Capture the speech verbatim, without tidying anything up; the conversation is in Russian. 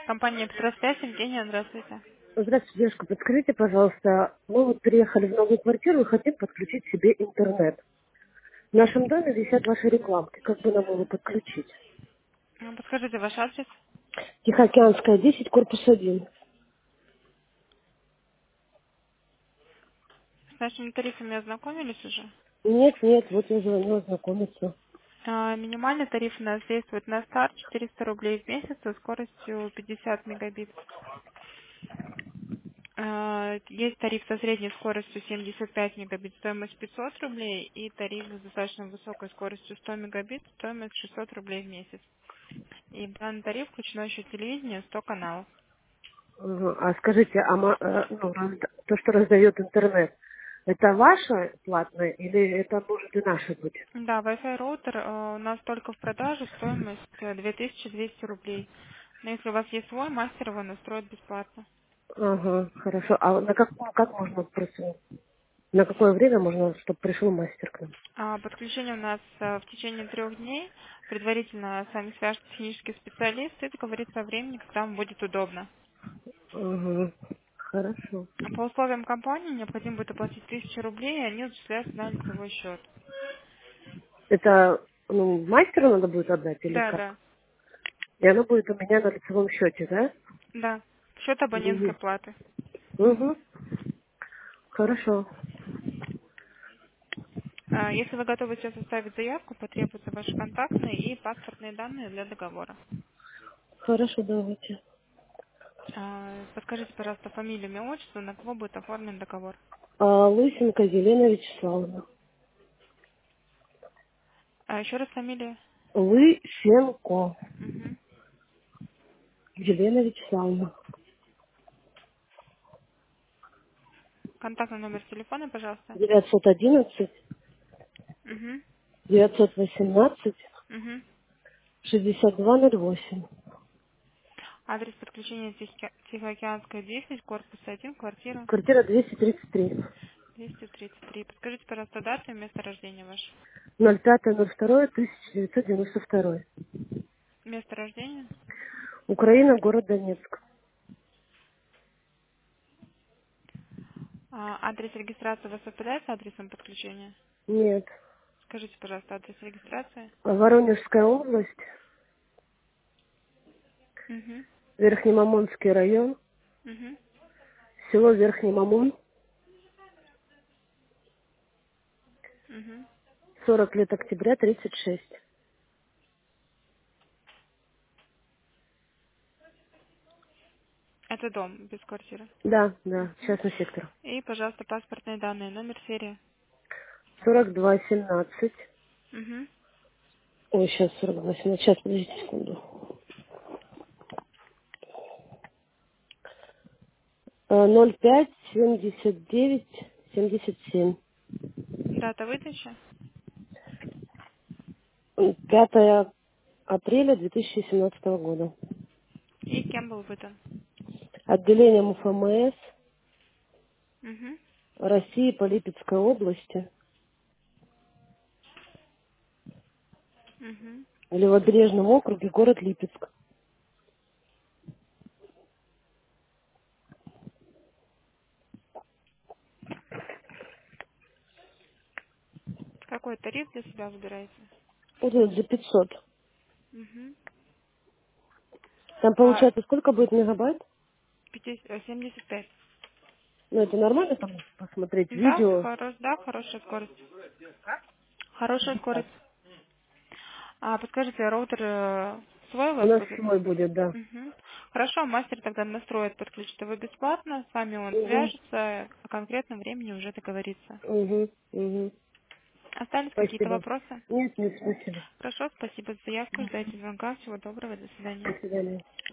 Компания «Петросвязь», Евгения, здравствуйте. Здравствуйте, девушка, подскажите, пожалуйста, мы вот переехали в новую квартиру и хотим подключить себе интернет. В нашем доме висят ваши рекламки, как бы нам его подключить? Ну, Подскажите ваш адрес. Тихоокеанская, десять, корпус один. С нашими тарифами ознакомились уже? Нет, нет, вот я звоню ознакомиться. А, Минимальный тариф у нас действует на старт четыреста рублей в месяц со скоростью пятьдесят мегабит. А, Есть тариф со средней скоростью семьдесят пять мегабит, стоимость пятьсот рублей, и тариф с достаточно высокой скоростью сто мегабит, стоимость шестьсот рублей в месяц. И в данный тариф включено еще телевидение, сто каналов. Ага. А скажите, а ма- э, ну, разда- то, что раздает интернет, это ваше платное или это может и наше быть? Да, Wi-Fi роутер э, у нас только в продаже, стоимость э, две тысячи двести рублей. Но если у вас есть свой, мастер его настроит бесплатно. Ага, хорошо. А на как, ну, как можно просто, на какое время можно, чтобы пришел мастер к нам? А подключение у нас э, в течение трех дней. Предварительно с вами свяжется технический специалист и договорится о времени, когда вам будет удобно. Ага, хорошо. А По условиям компании необходимо будет оплатить тысячу рублей, и они зачисляются на лицевой счет. Это, ну, мастеру надо будет отдать или Да, да, как? И оно будет у меня на лицевом счете, да? да. Счет абонентской Угу. платы. Угу. Хорошо. А Если вы готовы сейчас составить заявку, потребуются ваши контактные и паспортные данные для договора. Хорошо, давайте. А, Подскажите, пожалуйста, фамилию, имя, отчество, на кого будет оформлен договор. А, Лысенко Елена Вячеславовна. А еще раз фамилия. Лысенко Мгм. Елена Вячеславовна. Контактный номер телефона, пожалуйста. девятьсот одиннадцать Угу. девятьсот восемнадцать Угу. шестьдесят два ноль восемь. Адрес подключения Тихо- Тихоокеанская десять, корпус один, квартира Квартира двести тридцать три. двести тридцать три. Подскажите, пожалуйста, дату и место рождения ваше. ноль пятое ноль второе тысяча девятьсот девяносто два. Место рождения. Украина, город Донецк. А, адрес регистрации у вас совпадает с адресом подключения? Нет. Скажите, пожалуйста, адрес регистрации. Воронежская область, Угу. Верхнемамонский район, Угу. село Верхний Мамон, Угу. сорок лет октября, тридцать шесть. Это дом без квартиры. Да, да, частный сектор. И, пожалуйста, паспортные данные, номер серии. сорок два семнадцать. Угу. Ой, сейчас сорок два семнадцать. Сейчас, подождите секунду. Э, ноль пять семьдесят девять семьдесят семь. Дата выдачи. пятое апреля две тысячи семнадцатого года. И кем был выдан. Отделение МФМС Угу. России по Липецкой области, Угу. в Левобережном округе, город Липецк. Какой тариф для себя выбираете? Вот это за пятьсот. Угу. Там А, получается сколько будет мегабайт? пятьдесят, э, семьдесят пять. Ну, это нормально там посмотреть Да, видео? хорош, да, хорошая скорость. Хорошая скорость. А подскажите, роутер э, свой у У вас нас будет? свой будет, да. Угу. Хорошо, мастер тогда настроит, подключит его бесплатно, с вами он Угу, свяжется, о конкретном времени уже договорится. угу, угу. Остались какие-то Спасибо. вопросы? Нет, нет, спасибо. Хорошо, спасибо за заявку, ждайте звонка, всего доброго, до До свидания. свидания.